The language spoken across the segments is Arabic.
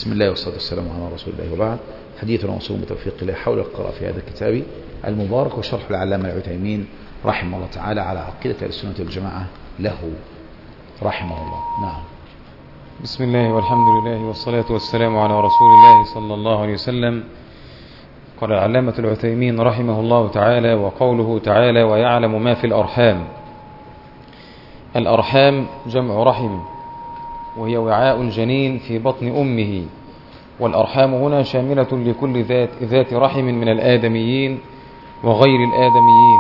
بسم الله والصلاة والسلام على رسول الله، وبعد. حديثنا موصول بتوفيق الله حول القراءة في هذا الكتاب المبارك وشرح العلامة العثيمين رحمه الله تعالى على عقيدة السنة والجماعة له رحمه الله. نعم. بسم الله والحمد لله والصلاة والسلام على رسول الله صلى الله عليه وسلم. قال العلامة العثيمين رحمه الله تعالى: وقوله تعالى: ويعلم ما في الأرحام. الأرحام جمع رحم، وهي وعاء الجنين في بطن أمه، والأرحام هنا شاملة لكل ذات رحم من الآدميين وغير الآدميين.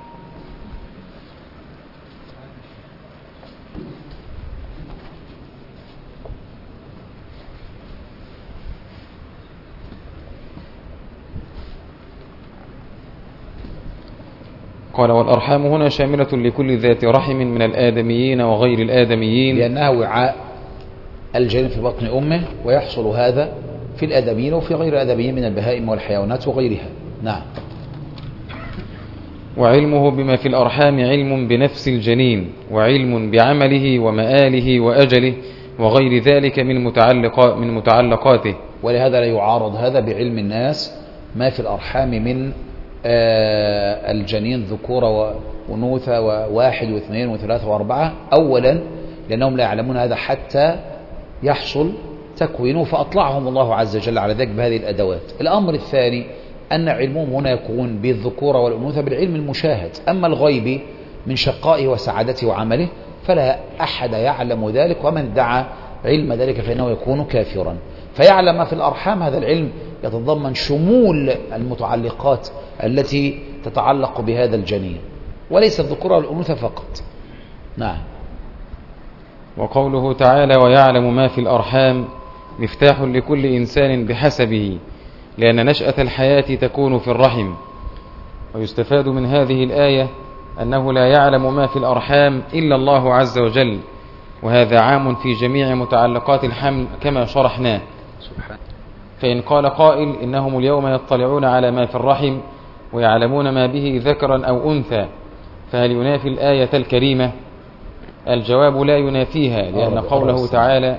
قال: والأرحام هنا شاملة لكل ذات رحم من الآدميين وغير الآدميين، لأنها وعاء الجنين في بطن أمه، ويحصل هذا في الآدميين وفي غير الآدميين من البهائم والحيوانات وغيرها. نعم. وعلمه بما في الأرحام علم بنفس الجنين، وعلم بعمله ومآله وأجله وغير ذلك من متعلقاته. ولهذا لا يعارض هذا بعلم الناس ما في الأرحام من الجنين ذكورة وأنوثة وواحد واثنين وثلاثة وأربعة، أولا لأنهم لا يعلمون هذا حتى يحصل تكوينه، فأطلعهم الله عز وجل على ذلك بهذه الأدوات. الأمر الثاني أن علمهم هنا يكون بالذكورة والأنوثة بالعلم المشاهد، أما الغيب من شقائه وسعادته وعمله فلا أحد يعلم ذلك، ومن ادعى علم ذلك فإنه يكون كافرا. فيعلم ما في الأرحام، هذا العلم يتضمن شمول المتعلقات التي تتعلق بهذا الجنين، وليس الذكورة والأنوثة فقط. نعم. وقوله تعالى: ويعلم ما في الأرحام مفتاح لكل إنسان بحسبه، لأن نشأة الحياة تكون في الرحم. ويستفاد من هذه الآية أنه لا يعلم ما في الأرحام إلا الله عز وجل، وهذا عام في جميع متعلقات الحمل كما شرحناه. فإن قال قائل إنهم اليوم يطلعون على ما في الرحم ويعلمون ما به ذكرا أو أنثى، فهل ينافي الآية الكريمة؟ الجواب لا ينافيها، لأن قوله تعالى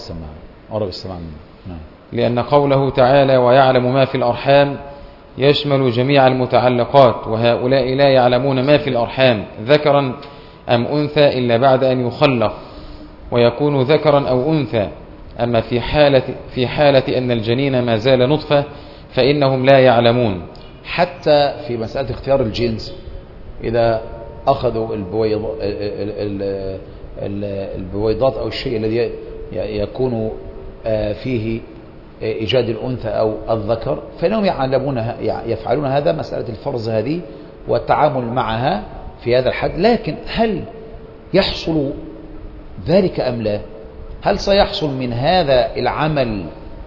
لأن قوله تعالى: ويعلم ما في الأرحام يشمل جميع المتعلقات، وهؤلاء لا يعلمون ما في الأرحام ذكرا أم أنثى إلا بعد أن يخلق ويكون ذكرا أو أنثى. أما في حالة أن الجنين ما زال نطفة فإنهم لا يعلمون. حتى في مسألة اختيار الجنس، إذا أخذوا البويضات أو الشيء الذي يكون فيه إيجاد الأنثى أو الذكر، فإنهم يفعلون هذا، مسألة الفرز هذه والتعامل معها في هذا الحد. لكن هل يحصل ذلك أم لا؟ هل سيحصل من هذا العمل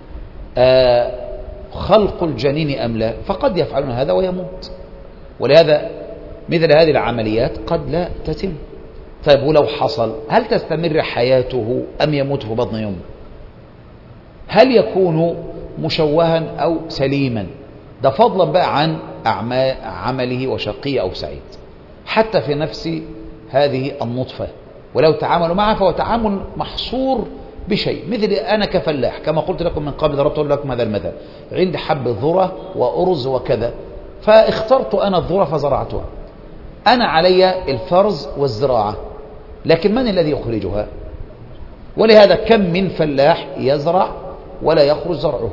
خلق الجنين أم لا؟ فقد يفعلون هذا ويموت، ولهذا مثل هذه العمليات قد لا تتم. طيب ولو حصل، هل تستمر حياته أم يموت في بطن أمه؟ هل يكون مشوها أو سليما؟ ده فضلا بقى عن عمله وشقي أو سعيد. حتى في نفس هذه النطفة ولو تعاملوا معها فهو تعامل محصور بشيء. مثل أنا كفلاح، كما قلت لكم من قبل، ضربت لكم هذا المثل، عندي حب ذرة وأرز وكذا، فاخترت أنا الذرة فزرعتها، أنا علي الفرز والزراعة، لكن من الذي يخرجها؟ ولهذا كم من فلاح يزرع ولا يخرج زرعه.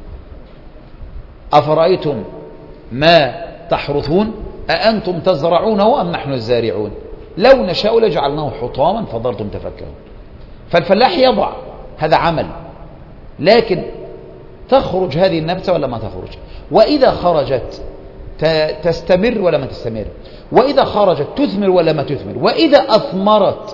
أفرأيتم ما تحرثون أأنتم تزرعونه أم نحن الزارعون؟ لو نشاء لجعلناه حطاما فظلتم تفكرون. فالفلاح يضع، هذا عمل، لكن تخرج هذه النبتة ولا ما تخرج؟ وإذا خرجت تستمر ولا ما تستمر؟ وإذا خرجت تثمر ولا ما تثمر؟ وإذا أثمرت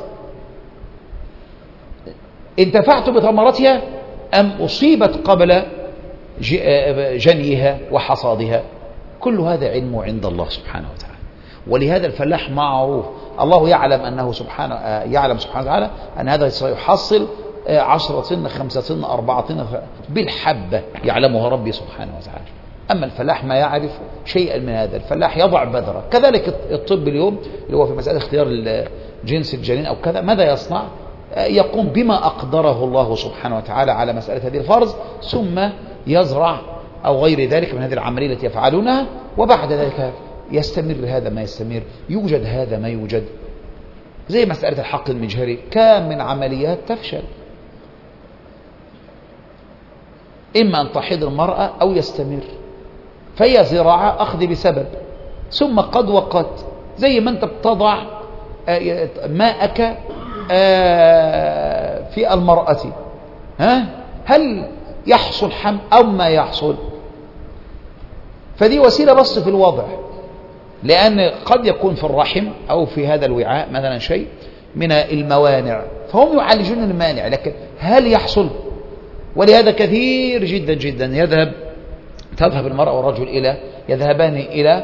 انتفعت بثمرتها أم أصيبت قبل جنيها وحصادها؟ كل هذا علم عند الله سبحانه وتعالى. ولهذا الفلاح معروف، الله يعلم أنه يعلم سبحانه وتعالى أن هذا سيحصل 10 طن 5 طن 4 طن بالحبة، يعلمها ربي سبحانه وتعالى. أما الفلاح ما يعرف شيئا من هذا، الفلاح يضع بذرة. كذلك الطب اليوم اللي هو في مسألة اختيار جنس الجنين أو كذا، ماذا يصنع؟ يقوم بما أقدره الله سبحانه وتعالى على مسألة هذه الفرض، ثم يزرع أو غير ذلك من هذه العملية التي يفعلونها، وبعد ذلك يستمر هذا ما يستمر، يوجد هذا ما يوجد. زي مسألة الحقل المجهري، كم من عمليات تفشل، إما أن تحيض المرأة أو يستمر، فهي زراعة أخذ بسبب، ثم قد وقد. زي ما أنت بتضع ماءك في المرأة، هل يحصل حمل أو ما يحصل؟ فدي وسيلة بس في الوضع، لأن قد يكون في الرحم أو في هذا الوعاء مثلا شيء من الموانع، فهم يعالجون المانع، لكن هل يحصل؟ ولهذا كثير جدا جدا تذهب المرأة والرجل يذهبان إلى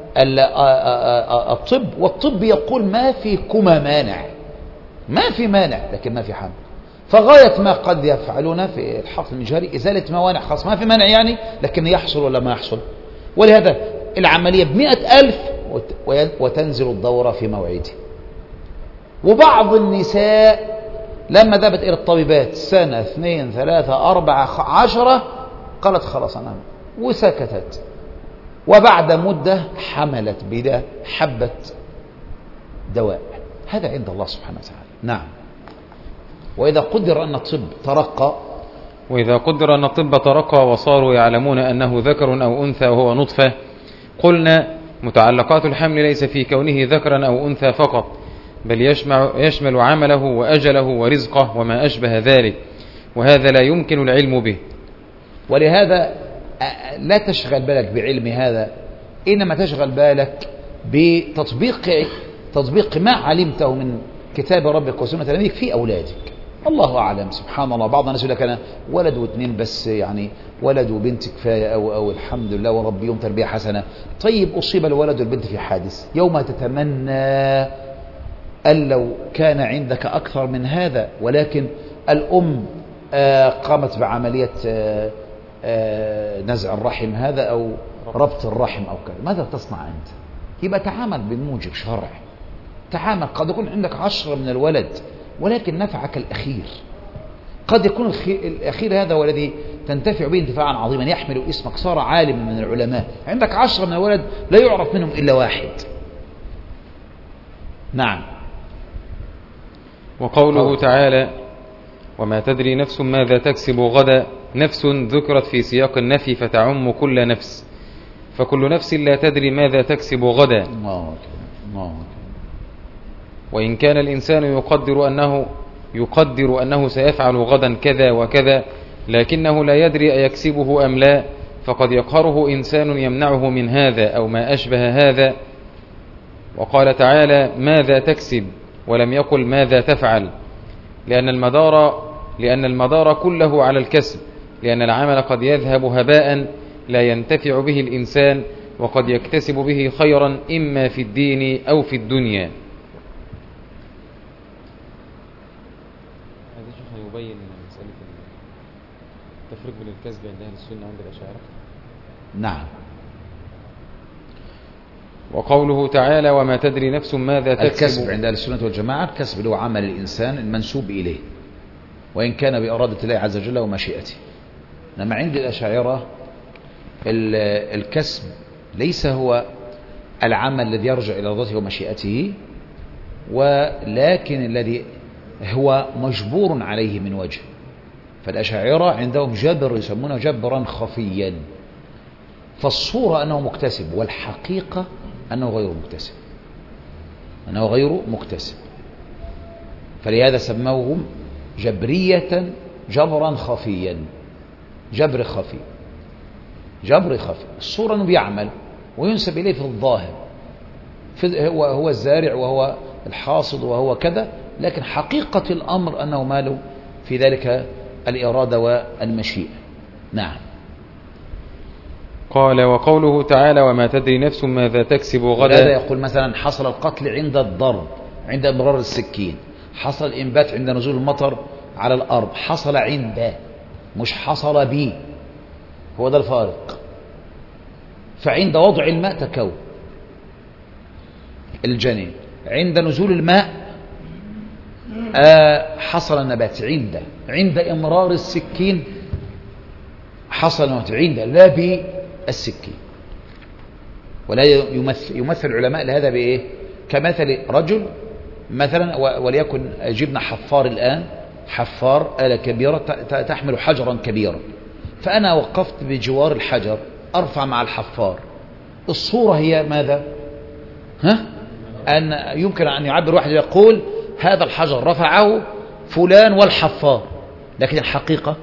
الطب، والطب يقول ما فيكما مانع، ما في مانع، لكن ما في حمل. فغاية ما قد يفعلون في الحقل المجهري إزالة موانع، خاص ما في مانع يعني، لكن يحصل ولا ما يحصل. ولهذا العملية ب100,000 وتنزل الدورة في موعده. وبعض النساء لما ذهبت إلى الطبيبات 1 2 3 4 10 قالت خلاص أنا، وسكتت، وبعد مدة حملت بدا حبة دواء. هذا عند الله سبحانه وتعالى. نعم. وإذا قدر أن الطب ترقى وصاروا يعلمون أنه ذكر أو أنثى وهو نطفة، قلنا متعلقات الحمل ليس في كونه ذكرا أو أنثى فقط، بل يشمل عمله وأجله ورزقه وما أشبه ذلك، وهذا لا يمكن العلم به. ولهذا لا تشغل بالك بعلم هذا، إنما تشغل بالك بتطبيق ما علمته من كتاب ربك وسنة نبيك في أولادك. الله أعلم، سبحان الله. بعض الناس يقول لك أنا ولد واثنين بس، يعني ولد وبنت كفاية، أو الحمد لله وربيهم تربية حسنة. طيب أصيب الولد والبنت في حادث، يوم تتمنى أن لو كان عندك أكثر من هذا، ولكن الأم قامت بعملية نزع الرحم هذا أو ربط الرحم أو كذا، ماذا تصنع أنت؟ يبقى تعامل بموجب شرع، تعامل. قد يكون عندك 10 من الولد، ولكن نفعك الأخير. قد يكون الأخير هذا هو الذي تنتفع به انتفاعا عظيما، يحمل اسمك، صار عالم من العلماء. عندك 10 من الولد لا يعرف منهم إلا واحد. نعم. وقوله تعالى وما تدري نفس ماذا تكسب غدا، نفس ذكرت في سياق النفي فتعم كل نفس، فكل نفس لا تدري ماذا تكسب غدا. وإن كان الإنسان يقدر أنه سيفعل غدا كذا وكذا، لكنه لا يدري أيكسبه أم لا، فقد يقهره إنسان يمنعه من هذا أو ما أشبه هذا. وقال تعالى ماذا تكسب ولم يقل ماذا تفعل، لأن المدار كله على الكسب، لأن العمل قد يذهب هباء لا ينتفع به الإنسان، وقد يكتسب به خيرا إما في الدين أو في الدنيا. هذا شيخ يبين مسألة التفريق بين الكسب عند أهل السنة عند الأشاعرة. نعم. وقوله تعالى وما تدري نفس ماذا تكسب. الكسب عند أهل السنة والجماعة الكسب اللي هو عمل الإنسان المنسوب إليه، وإن كان بإرادة الله عز وجل ومشيئته. إنما عند الأشاعرة الكسب ليس هو العمل الذي يرجع إلى إرادته ومشيئته، ولكن الذي هو مجبور عليه من وجه. فالأشاعرة عندهم جبر يسمونه جبرا خفيا، فالصورة أنه مكتسب، والحقيقة أنه غير مكتسب. فلهذا سموهم جبرية جبرا خفيا، جبر خفي. الصورة أنه بيعمل وينسب إليه في الظاهر، هو الزارع وهو الحاصد وهو كذا، لكن حقيقة الأمر أنه ماله في ذلك الإرادة والمشيئة. نعم. قال وقوله تعالى وما تدري نفس ماذا تكسب غدا. هذا يقول مثلا حصل القتل عند الضرب، عند امرار السكين، حصل الإنبات عند نزول المطر على الأرض، حصل عند، مش حصل بي، هو ده الفارق. فعند وضع الماء تكون الجنين، عند نزول الماء حصل النبات عند إمرار السكين، حصل النبات عند لا بالسكين. ولا يمثل العلماء لهذا بإيه؟ كمثل رجل مثلا، وليكن جبنا حفار الآن، حفار آلة كبيرة تحمل حجرا كبيرا، فأنا وقفت بجوار الحجر أرفع مع الحفار. الصورة هي ماذا؟ أن يمكن أن يعبر واحد يقول هذا الحجر رفعه فلان والحفار، لكن الحقيقة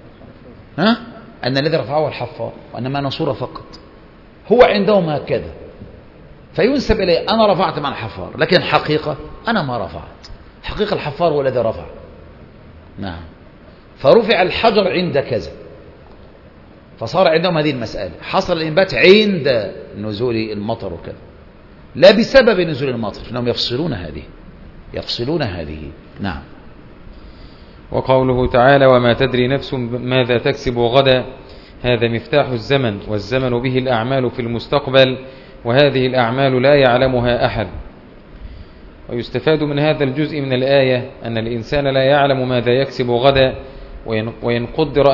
أن الذي رفعه الحفار، وأنما أنا صورة فقط. هو عندهم هكذا، فينسب إليه أنا رفعت مع الحفار، لكن الحقيقة أنا ما رفعت، حقيقة الحفار هو الذي رفع. نعم. فرفع الحجر عند كذا، فصار عندهم هذه المسألة. حصل الإنبات عند نزول المطر وكذا، لا بسبب نزول المطر، إنهم يفصلون هذه. نعم. وقوله تعالى وما تدري نفس ماذا تكسب غدا، هذا مفتاح الزمن، والزمن به الأعمال في المستقبل، وهذه الأعمال لا يعلمها أحد. ويستفاد من هذا الجزء من الآية أن الإنسان لا يعلم ماذا يكسب غدا، وإن قدر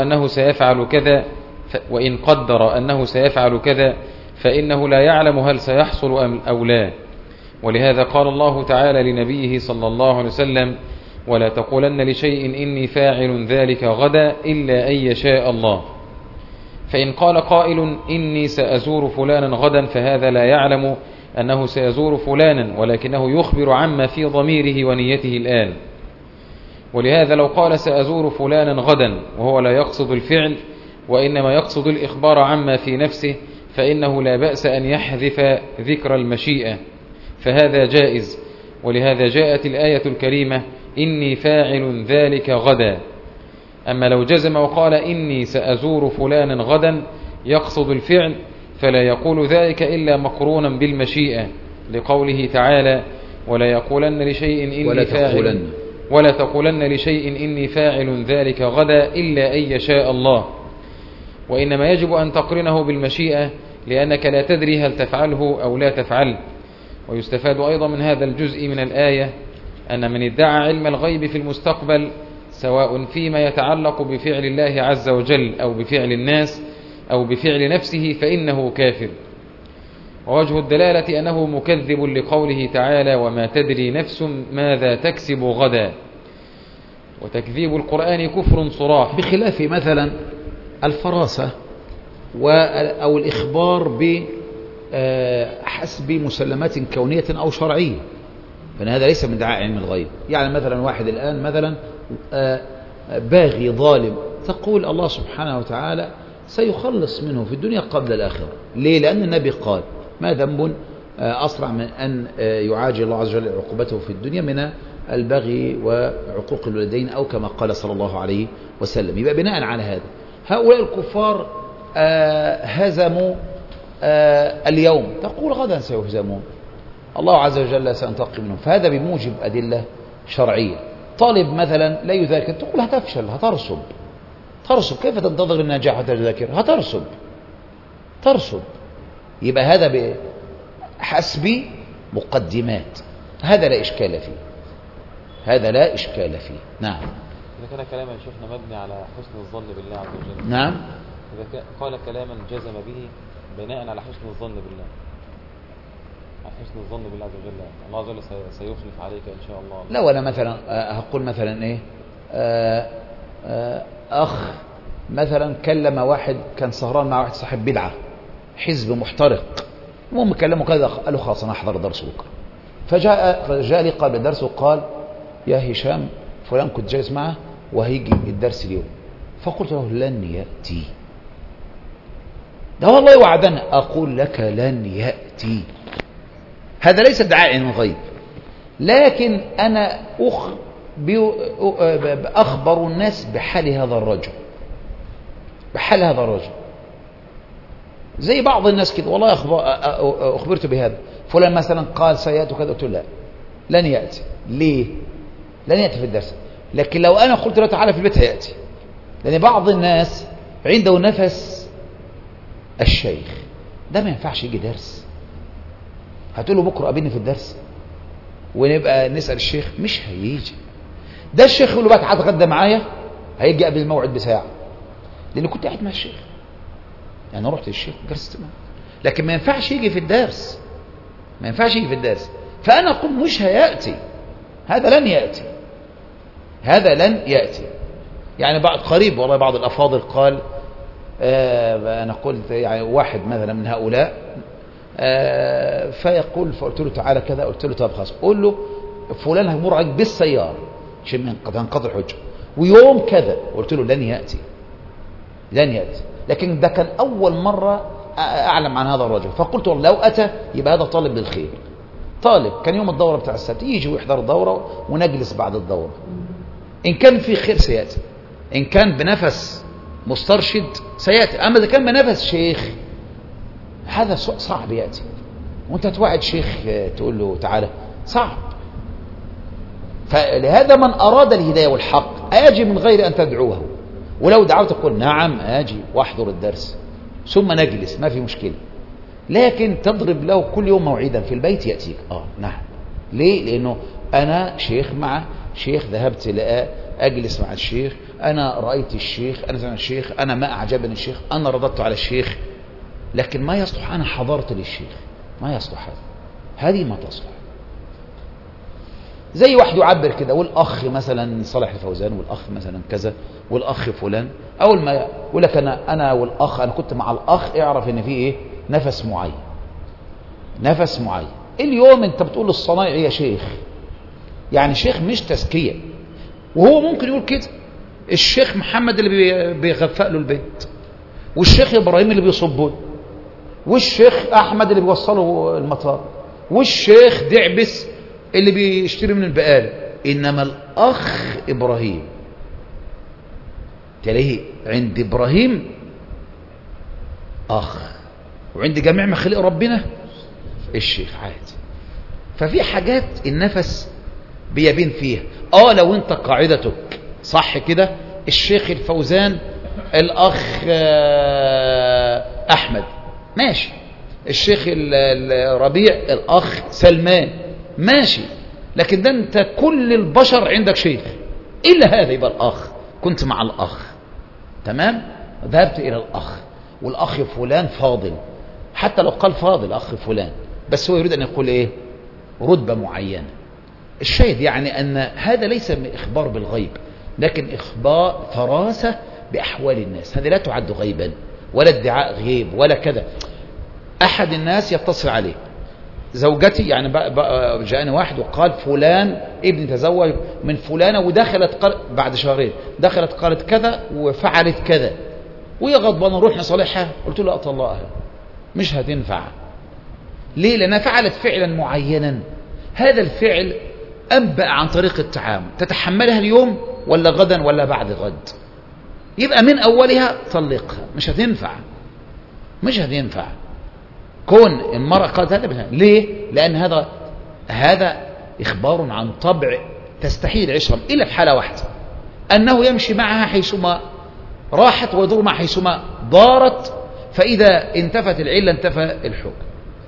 أنه سيفعل كذا فإنه لا يعلم هل سيحصل أو لا. ولهذا قال الله تعالى لنبيه صلى الله عليه وسلم ولا تقولن لشيء إني فاعل ذلك غدا إلا أن يشاء الله. فإن قال قائل إني سأزور فلانا غدا، فهذا لا يعلم أنه سيزور فلانا، ولكنه يخبر عما في ضميره ونيته الآن. ولهذا لو قال سأزور فلانا غدا وهو لا يقصد الفعل وإنما يقصد الإخبار عما في نفسه، فإنه لا بأس أن يحذف ذكر المشيئة، فهذا جائز. ولهذا جاءت الآية الكريمة إني فاعل ذلك غدا. أما لو جزم وقال إني سأزور فلانا غدا يقصد الفعل، فلا يقول ذلك إلا مقرونا بالمشيئة، لقوله تعالى ولا تقولن لشيء إني فاعل ذلك غدا إلا أن يشاء الله. وإنما يجب أن تقرنه بالمشيئة، لأنك لا تدري هل تفعله أو لا تفعله. ويستفاد أيضا من هذا الجزء من الآية أن من ادعى علم الغيب في المستقبل، سواء فيما يتعلق بفعل الله عز وجل أو بفعل الناس أو بفعل نفسه، فإنه كافر. ووجه الدلالة أنه مكذب لقوله تعالى وما تدري نفس ماذا تكسب غدا. وتكذيب القرآن كفر صراح، بخلاف مثلا الفراسة أو الإخبار بحسب مسلمات كونية أو شرعية، فإن هذا ليس من دعاء علم الغيب. يعني مثلا واحد الآن مثلا باغي ظالم، تقول الله سبحانه وتعالى سيخلص منه في الدنيا قبل الآخرة. ليه؟ لأن النبي قال ما ذنب أسرع من أن يعاجل الله عز وجل عقوبته في الدنيا من البغي وعقوق الوالدين، أو كما قال صلى الله عليه وسلم. يبقى بناء على هذا هؤلاء الكفار هزموا اليوم، تقول غدا سيهزمون، الله عز وجل سينتقم منهم، فهذا بموجب أدلة شرعية. طالب مثلا لا يذاكر، تقول هتفشل، ترسب، كيف تنتظر النجاح وتذاكر؟ ترسب. يبقى هذا بحسب مقدمات، هذا لا إشكال فيه. نعم. إذا كان كلاما شيخنا مبني على حسن الظن بالله عز وجل، نعم، إذا قال كلاما جزم به بناء على حسن الظن بالله، حسن الظن بالله عز وجل، الله عز وجل سيخلف عليك إن شاء الله. لا، ولا مثلا هقول مثلا إيه، أخ مثلا كلم واحد كان سهران مع واحد صاحب بدعة، حزب محترق، المهم كلمه كذا، قال له خلاص أنا أحضر الدرس بكرة. فجاء لي قبل الدرس وقال يا هشام فلان كنت جالس معه وهيجي الدرس اليوم، فقلت له لن يأتي. ده والله وعدنا، أقول لك لن يأتي. هذا ليس ادعاء علم الغيب، لكن أنا أخبر الناس بحال هذا الرجل، زي بعض الناس كده، والله أخبرت بهذا، فلان مثلا قال سيأتي كذا، قلت له لا لن يأتي. ليه؟ لن يأتي في الدرس. لكن لو أنا قلت له تعالى في البيت هيأتي، لأن بعض الناس عنده نفس الشيخ، ده ما ينفعش يجي درس، هتقول له بكرة قابلني في الدرس ونبقى نسأل الشيخ، مش هيجي. ده الشيخ يقول له بقى تعال اتغدى معايا، هيجي قبل الموعد بساعة، لأن كنت قاعد مع الشيخ، يعني رحت للشيخ جلست معه. لكن ما ينفعش يجي في الدرس، ما ينفعش يجي في الدرس. فأنا أقول مش هيأتي، هذا لن يأتي، هذا لن يأتي. يعني بعد قريب والله بعض الأفاضل قال أنا قلت يعني واحد مثلا من هؤلاء فيقول، فقلت له تعالى كذا، قلت له طب خلاص قول له فلان هيمر عليك بالسيارة عشان تنقضي الحجة ويوم كذا، قلت له لن يأتي، لن يأتي. لكن ده كان أول مرة أعلم عن هذا الرجل، فقلت والله لو أتى يبقى هذا طالب للخير، طالب كان يوم الدورة بتاع السبت يجي ويحضر الدورة ونجلس بعد الدورة، إن كان في خير سيأتي، إن كان بنفس مسترشد سيأتي. أما إذا كان بنفس شيخ هذا صعب يأتي، وأنت توعد شيخ تقول له تعالى، صعب. فلهذا من أراد الهداية والحق آجي من غير أن تدعوه، ولو دعوت تقول نعم آجي وأحضر الدرس ثم نجلس ما في مشكلة. لكن تضرب له كل يوم موعدا في البيت يأتيك، نعم. ليه؟ لأنه أنا شيخ مع شيخ، ذهبت أجلس مع الشيخ، أنا رأيت الشيخ، أنا سمعت الشيخ، أنا ما أعجبني الشيخ، أنا رددت على الشيخ. لكن ما يصلح أنا حضرت للشيخ، ما يصلح هذه ما تصلح. زي واحد يعبر كده، والأخ مثلا صالح الفوزان، والأخ مثلا كذا، والأخ فلان، أول ما يقول لك أنا والأخ، أنا كنت مع الأخ، اعرف إن في إيه نفس معين، نفس معين. اليوم أنت بتقول للصنايعي يا شيخ، يعني شيخ مش تزكية، وهو ممكن يقول كده. الشيخ محمد اللي بيغفق له البيت، والشيخ إبراهيم اللي بيصبه، والشيخ أحمد اللي بيوصله المطار، والشيخ دعبس اللي بيشتري من البقالة. إنما الأخ إبراهيم تلاقيه عند إبراهيم أخ، وعند جميع مخلوق ربنا الشيخ عادي. ففي حاجات النفس بيبين فيها. لو انت قاعدتك صح كده، الشيخ الفوزان الأخ أحمد ماشي، الشيخ الربيع الأخ سلمان ماشي. لكن ده انت كل البشر عندك شيخ إلا هذا، يبقى الأخ، كنت مع الأخ تمام، ذهبت إلى الأخ، والأخ فلان فاضل، حتى لو قال فاضل أخ فلان، بس هو يريد أن يقول إيه رتبة معينة. الشاهد يعني أن هذا ليس إخبار بالغيب، لكن إخبار فراسة بأحوال الناس. هذا لا تعد غيبا ولا ادعاء غيب ولا كذا. أحد الناس يتصل عليه زوجتي، يعني جاءني واحد وقال فلان ابني تزوج من فلانة ودخلت بعد شهرين دخلت قالت كذا وفعلت كذا، وهي غضبانة، نروح نصالحها. قلت له أطلقها، مش هتنفع. ليه؟ لأنها فعلت فعلا معينا، هذا الفعل أنبأ عن طريق التعامل، تتحملها اليوم ولا غدا ولا بعد غد، يبقى من أولها طلقها، مش هتنفع، مش هتنفع. كون المرأة قالت هذا، ليه؟ لأن هذا إخبار عن طبع تستحيل عشرا، إلا في حالة واحدة، أنه يمشي معها حيثما راحت ويدور معها حيثما دارت، فإذا انتفت العلة انتفى الحكم.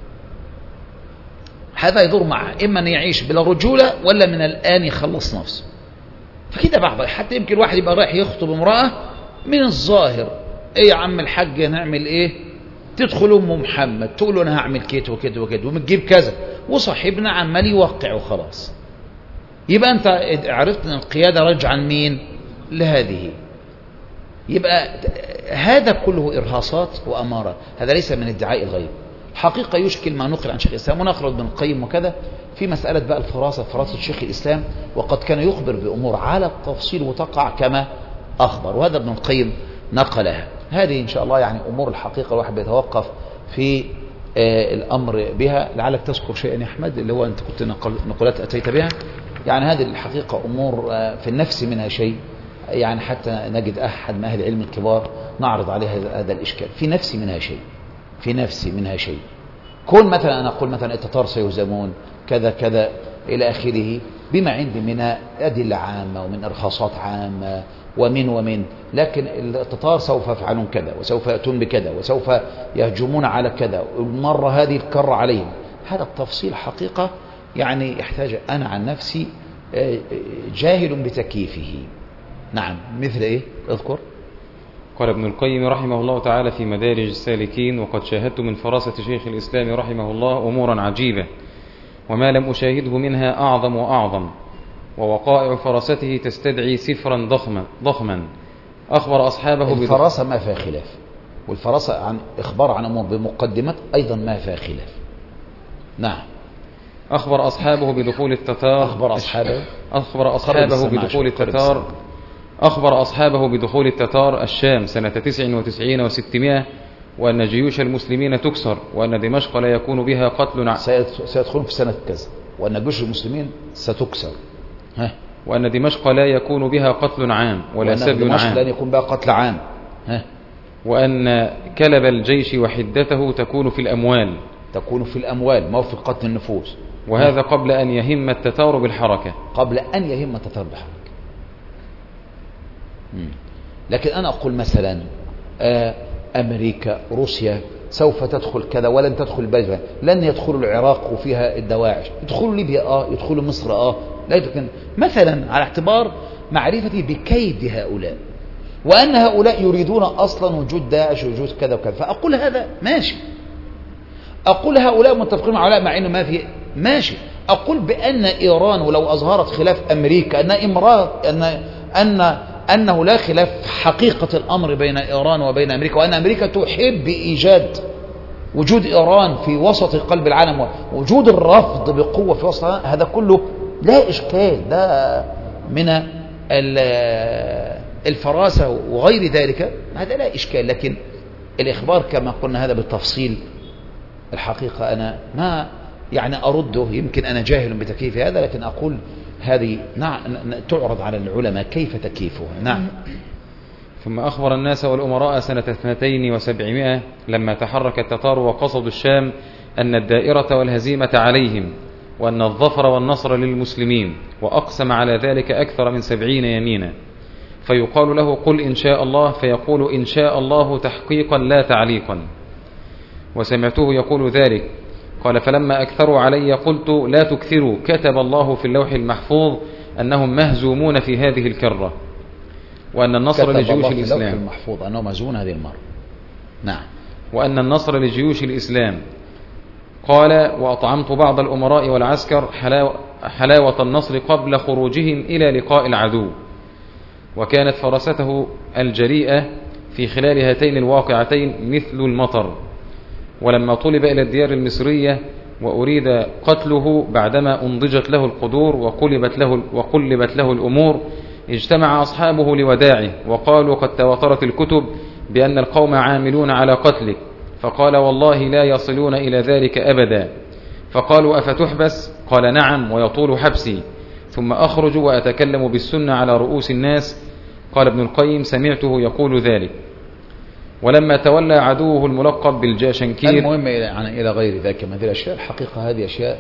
هذا يدور معه، إما أن يعيش بلا رجولة ولا من الآن يخلص نفسه. فكده بعض، حتى يمكن واحد يبقى رايح يخطب امرأة من الظاهر، إيه يا عم الحاج هنعمل إيه؟ تدخل أم محمد تقول له أنا هعمل كده وكده وكده ومتجيب كذا، وصاحبنا عمال يوقع وخلاص. يبقى أنت عرفت أن القيادة رجعا مين لهذه. يبقى هذا كله إرهاصات وأمارات، هذا ليس من ادعاء الغيب. حقيقة يشكل ما نقل عن شيخ الإسلام ونقل ابن القيم وكذا في مسألة بقى الفراسة، فراسة شيخ الإسلام، وقد كان يخبر بأمور على التفصيل وتقع كما أخبر، وهذا ابن القيم نقلها. هذه إن شاء الله يعني أمور الحقيقة الواحد بيتوقف في الأمر بها. لعلك تذكر شيئا يا أحمد اللي هو أنت كنت نقولات أتيت بها. يعني هذه الحقيقة أمور في النفس منها شيء، يعني حتى نجد أحد من أهل العلم الكبار نعرض عليه هذا الإشكال. في نفسي منها شيء، في نفسي منها شيء. كون مثلا أنا أقول مثلا التتار سيهزمون كذا كذا إلى آخره، بما عندي من أدلة عامة ومن إرهاصات عامة ومن لكن التتار سوف يفعلون كذا وسوف يأتون بكذا وسوف يهجمون على كذا والمرة هذه الكرة عليهم. هذا التفصيل حقيقة يعني يحتاج أنا عن نفسي جاهل بتكييفه. نعم، مثل إيه؟ اذكر. قال ابن القيم رحمه الله تعالى في مدارج السالكين: وقد شاهدت من فراسة شيخ الإسلام رحمه الله أمورا عجيبة، وما لم أشاهده منها أعظم وأعظم، ووقائع فراسته تستدعي سفرا ضخما أخبر أصحابه الفراسة ما فيها خلاف، والفراسة عن إخبار عن أمور بمقدمات أيضا ما فيها خلاف. نعم. أخبر أصحابه بدخول التتار أخبر أصحابه بدخول التتار الشام سنة 99 و600، وأن جيوش المسلمين تكسر، وأن دمشق لا يكون بها قتل سيدخلون في سنة كذا، وأن جيوش المسلمين ستكسر، وأن دمشق لا يكون بها قتل عام ولا سبي عام، لن يكون بها قتل عام، وأن كلب الجيش وحدته تكون في الأموال ما في قتل النفوس، وهذا قبل أن يهم التتار بالحركة. لكن أنا أقول مثلا أمريكا روسيا سوف تدخل كذا ولن تدخل البلد، لن يدخلوا العراق وفيها الدواعش، يدخلوا ليبيا يدخلوا مصر لا يمكن، مثلا على اعتبار معرفتي بكيد هؤلاء، وأن هؤلاء يريدون أصلا وجود داعش ووجود كذا وكذا، فأقول هذا ماشي، أقول هؤلاء متفقين مع هؤلاء مع أنه ما في ماشي. أقول بأن إيران ولو أظهرت خلاف أمريكا أنه لا خلاف حقيقة الأمر بين إيران وبين أمريكا، وأن أمريكا تحب إيجاد وجود إيران في وسط قلب العالم ووجود الرفض بقوة في وسط العالم، هذا كله لا إشكال، ده من الفراسة وغير ذلك، هذا لا إشكال. لكن الإخبار كما قلنا هذا بالتفصيل الحقيقة أنا ما يعني أرده، يمكن أنا جاهل بتكييف هذا، لكن أقول هذه تعرض على العلماء كيف تكييفها. نعم. ثم أخبر الناس والأمراء سنة 72 لما تحرك التتار وقصدوا الشام أن الدائرة والهزيمة عليهم، وأن الظفر والنصر للمسلمين، وأقسم على ذلك أكثر من 70 يمينا، فيقال له: قل إن شاء الله، فيقول: إن شاء الله تحقيقا لا تعليقا. وسمعته يقول ذلك. قال: فلما أكثروا علي قلت: لا تكثروا، كتب الله في اللوح المحفوظ أنهم مهزومون في هذه الكرة، وأن النصر لجيوش الإسلام. اللوح المحفوظ أنهم مهزومون هذه المرة. نعم. وأن النصر لجيوش الإسلام. قال: وأطعمت بعض الأمراء والعسكر حلاوة النصر قبل خروجهم إلى لقاء العدو. وكانت فرسته الجريئة في خلال هاتين الواقعتين مثل المطر. ولما طلب إلى الديار المصرية وأريد قتله بعدما أنضجت له القدور وقلبت له الأمور، اجتمع أصحابه لوداعه وقالوا: قد تواترت الكتب بأن القوم عاملون على قتلك. فقال: والله لا يصلون إلى ذلك أبدا. فقالوا: أفتحبس؟ قال: نعم، ويطول حبسي، ثم أخرج وأتكلم بالسنة على رؤوس الناس. قال ابن القيم: سمعته يقول ذلك. ولما تولى عدوه الملقب بالجاشنكير. المهم يعني إلى غير ذلك من هذه الأشياء، الحقيقة هذه أشياء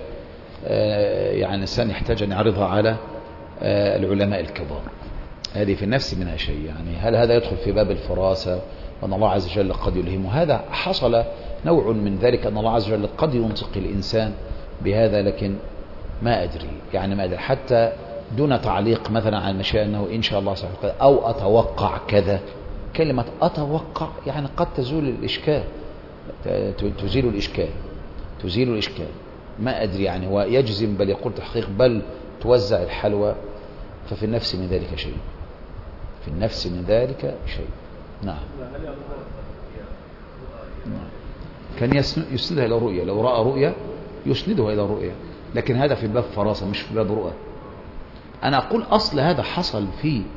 يعني الإنسان يحتاج أن يعرضها على العلماء الكبار. هذه في النفس منها شيء، يعني هل هذا يدخل في باب الفراسة وأن الله عز وجل قد يلهمه؟ هذا حصل نوع من ذلك، أن الله عز وجل قد ينطق الإنسان بهذا، لكن ما أدري، يعني ما أدري حتى دون تعليق مثلا على المشيئة أنه إن شاء الله سيحصل أو أتوقع كذا. كلمة أتوقع يعني قد تزول الإشكال، تزيل الإشكال، ما أدري يعني هو يجزم بل يقول تحقيق بل توزع الحلوى، ففي النفس من ذلك شيء. نعم. كان يسندها إلى رؤية، لو رأى رؤية يسندها إلى رؤية، لكن هذا في باب فراسة مش في باب رؤى. أنا أقول أصل هذا حصل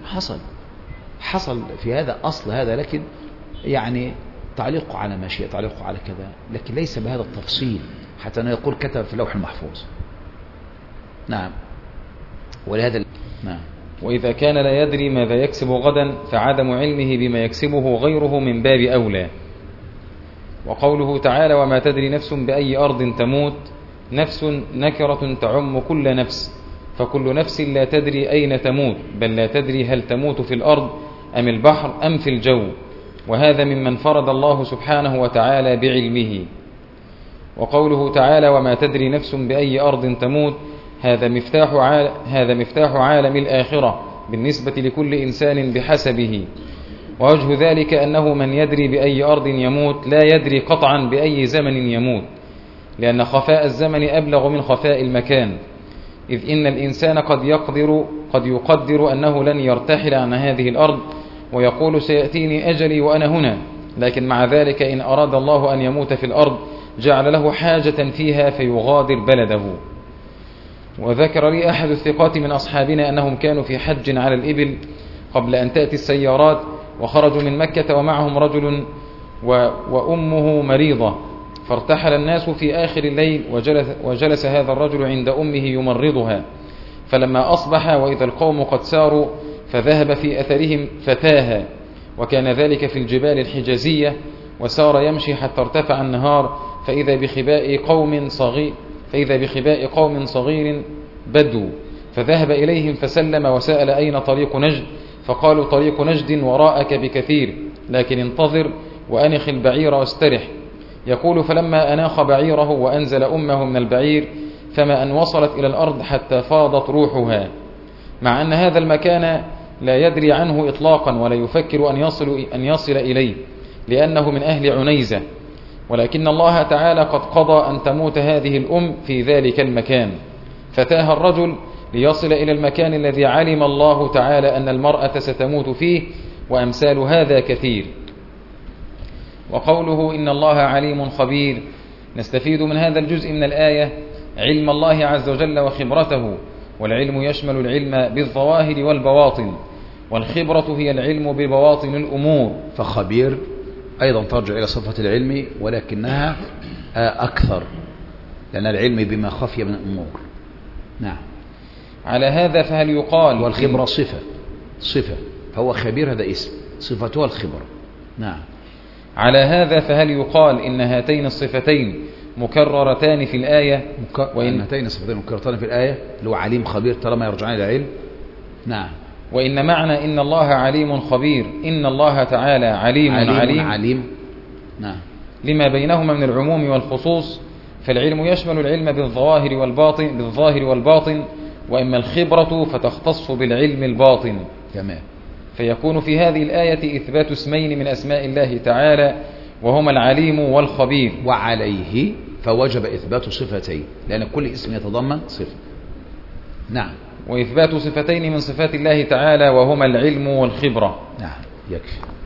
في هذا أصل هذا، لكن يعني تعليقه على ماشية، تعليقه على كذا، لكن ليس بهذا التفصيل حتى أنه يقول كتب في اللوح المحفوظ. نعم. ولهذا نعم. وإذا كان لا يدري ماذا يكسب غدا، فعدم علمه بما يكسبه غيره من باب أولى. وقوله تعالى: وما تدري نفس بأي أرض تموت، نفس نكرة تعم كل نفس، فكل نفس لا تدري أين تموت، بل لا تدري هل تموت في الأرض أم البحر أم في الجو، وهذا ممن فرض الله سبحانه وتعالى بعلمه. وقوله تعالى: وما تدري نفس بأي أرض تموت، هذا مفتاح عالم الآخرة بالنسبة لكل إنسان بحسبه. ووجه ذلك أنه من يدري بأي أرض يموت لا يدري قطعا بأي زمن يموت، لأن خفاء الزمن أبلغ من خفاء المكان، إذ إن الإنسان قد يقدر أنه لن يرتحل عن هذه الأرض ويقول سيأتيني أجلي وأنا هنا، لكن مع ذلك إن أراد الله أن يموت في الأرض جعل له حاجة فيها فيغادر بلده. وذكر لي أحد الثقات من أصحابنا أنهم كانوا في حج على الإبل قبل أن تأتي السيارات، وخرجوا من مكة ومعهم رجل وأمه مريضة، فارتحل الناس في آخر الليل وجلس هذا الرجل عند أمه يمرضها، فلما أصبح وإذا القوم قد ساروا فذهب في أثرهم فتاها، وكان ذلك في الجبال الحجازية، وسار يمشي حتى ارتفع النهار فإذا بخباء قوم صغير بدو، فذهب إليهم فسلم وسأل أين طريق نجد، فقالوا طريق نجد وراءك بكثير، لكن انتظر وأنخ البعير واسترح. يقول فلما أناخ بعيره وأنزل أمه من البعير فما أن وصلت إلى الأرض حتى فاضت روحها، مع أن هذا المكان لا يدري عنه إطلاقا ولا يفكر أن يصل إليه لأنه من أهل عنيزة، ولكن الله تعالى قد قضى أن تموت هذه الأم في ذلك المكان، فتاه الرجل ليصل إلى المكان الذي علم الله تعالى أن المرأة ستموت فيه، وأمثال هذا كثير. وقوله إن الله عليم خبير، نستفيد من هذا الجزء من الآية علم الله عز وجل وخبرته، والعلم يشمل العلم بالظواهر والبواطن، والخبرة هي العلم ببواطن الأمور. فخبير أيضا ترجع إلى صفة العلم ولكنها أكثر، لأن العلم بما خفي من الأمور. نعم. على هذا فهل يقال، والخبرة صفة فهو خبير، هذا اسم صفتها الخبرة. نعم. على هذا فهل يقال إن هاتين الصفتين مكررتان في الآية، وإن هاتين الصفتين مكررتان في الآية اللي هو عليم خبير طالما يرجعان إلى علم. نعم. وإن معنى إن الله عليم خبير إن الله تعالى عليم. نعم. لما بينهما من العموم والخصوص، فالعلم يشمل العلم بالظاهر والباطن، وإما الخبرة فتختص بالعلم الباطن. تمام. فيكون في هذه الآية إثبات اسمين من أسماء الله تعالى وهما العليم والخبير، وعليه فوجب إثبات صفتين لأن كل اسم يتضمن صفة. نعم. وإثبات صفتين من صفات الله تعالى وهما العلم والخبرة. نعم. يكفي.